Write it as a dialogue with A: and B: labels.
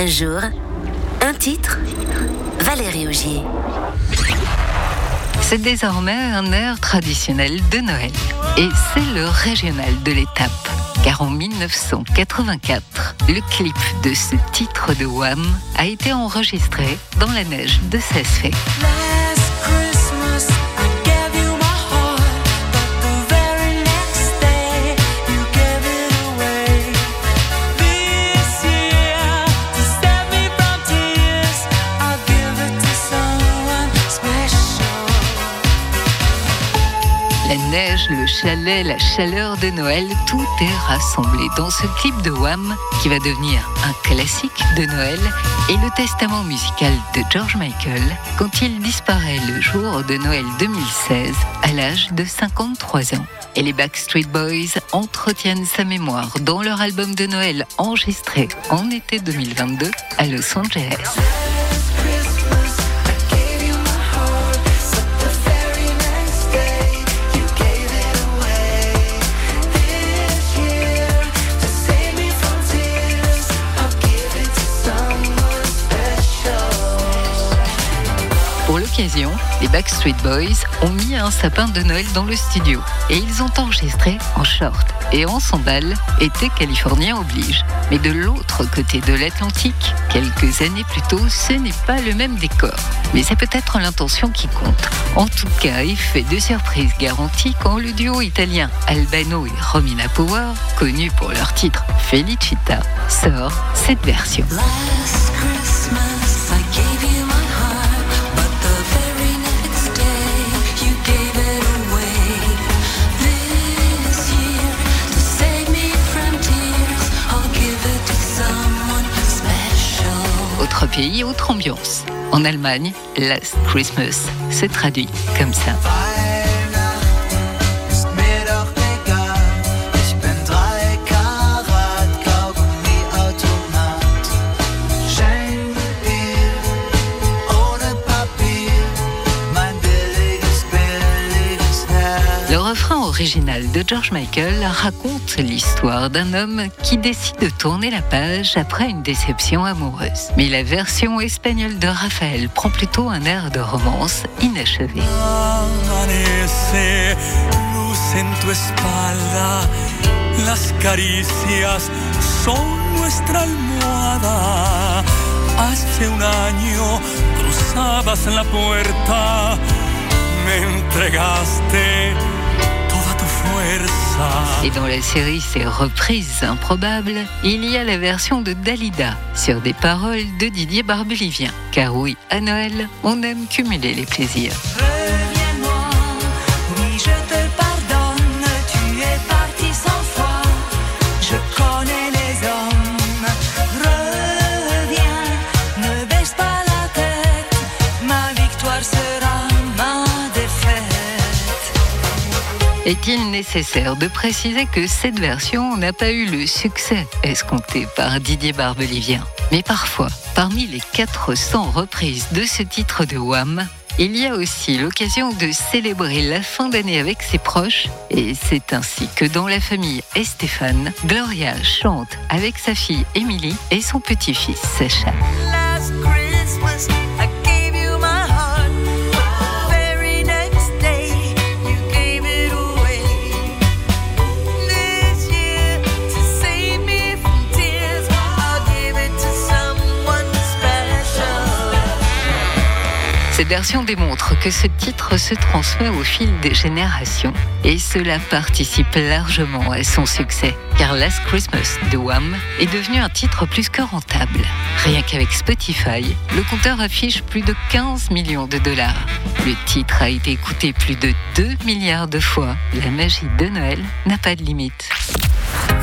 A: Un jour, un titre, Valérie Augier.
B: C'est désormais un air traditionnel de Noël. Et c'est le régional de l'étape. Car en 1984, le clip de ce titre de Wham a été enregistré dans la neige de Saas-Fee. La neige, le chalet, la chaleur de Noël, tout est rassemblé dans ce clip de Wham qui va devenir un classique de Noël et le testament musical de George Michael quand il disparaît le jour de Noël 2016 à l'âge de 53 ans. Et les Backstreet Boys entretiennent sa mémoire dans leur album de Noël enregistré en été 2022 à Los Angeles. Pour l'occasion, les Backstreet Boys ont mis un sapin de Noël dans le studio et ils ont enregistré en short et en sandales, été californien oblige. Mais de l'autre côté de l'Atlantique, quelques années plus tôt, ce n'est pas le même décor. Mais c'est peut-être l'intention qui compte. En tout cas, effet de surprise garanti quand le duo italien Albano et Romina Power, connus pour leur titre Felicita, sort cette version. Autre pays, autre ambiance. En Allemagne, Last Christmas se traduit comme ça. Le refrain original de George Michael raconte l'histoire d'un homme qui décide de tourner la page après une déception amoureuse. Mais la version espagnole de Raphaël prend plutôt un air de romance inachevé.
C: Las caricias son nuestra almohada. Hace un año cruzabas la puerta, me entregaste toda tu fuerza.
B: Et dans la série Ces reprises improbables, il y a la version de Dalida sur des paroles de Didier Barbelivien. Car oui, à Noël, on aime cumuler les plaisirs. Est-il nécessaire de préciser que cette version n'a pas eu le succès escompté par Didier Barbelivien? Mais parfois, parmi les 400 reprises de ce titre de Wham, il y a aussi l'occasion de célébrer la fin d'année avec ses proches. Et c'est ainsi que dans la famille Estefan, Gloria chante avec sa fille Emily et son petit-fils Sacha. Cette version démontre que ce titre se transmet au fil des générations et cela participe largement à son succès car Last Christmas de Wham est devenu un titre plus que rentable. Rien qu'avec Spotify, le compteur affiche plus de 15 millions de dollars. Le titre a été écouté plus de 2 milliards de fois. La magie de Noël n'a pas de limite.